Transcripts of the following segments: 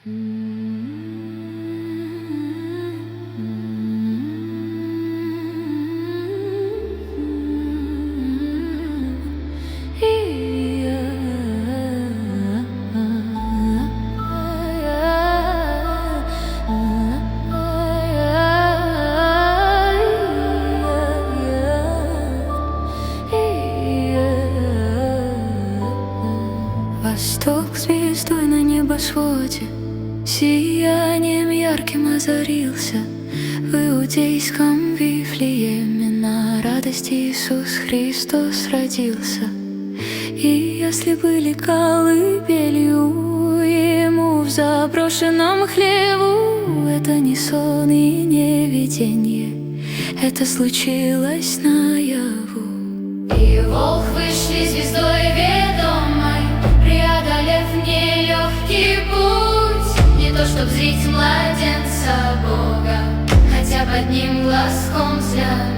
Восток звездой на небосводе сиянием ярким озарился. В иудейском Вифлееме на радости Иисус Христос родился. И если были колыбелью Ему в заброшенном хлеву, это не сон и не видение, это случилось наяву. И волхвы шли звездой ведомой, преодолев нелегкий путь. Не то чтоб зрить младенца Бога, хотя под ним глазком взглянуть.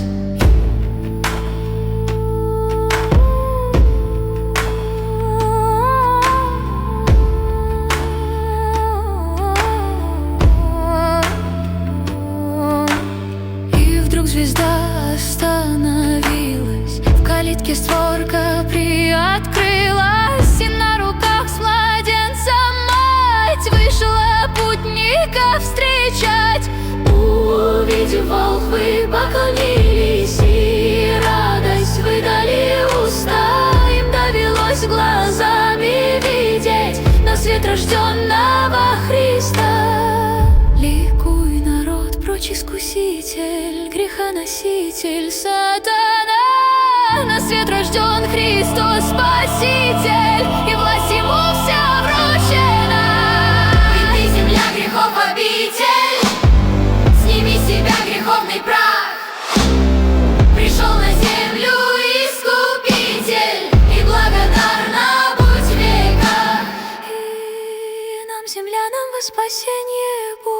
И вдруг звезда остановилась, в калитке створка приоткрылась, и на руках с младенцем мать вышла путника встречать. Увидев, волхвы поклонились, и радость выдали уста. Им довелось глазами видеть на свет рожденного Христа. Ликуй, народ, прочь искуситель, грехоноситель, сатана. На свет рожден Христос Спаситель, и власть Ему вся вручена. И ты, земля, грехов обитель, сними с себя греховный прах. Пришел на землю Искупитель, и благодарна будь в веках. И нам, землянам, во спасение Бога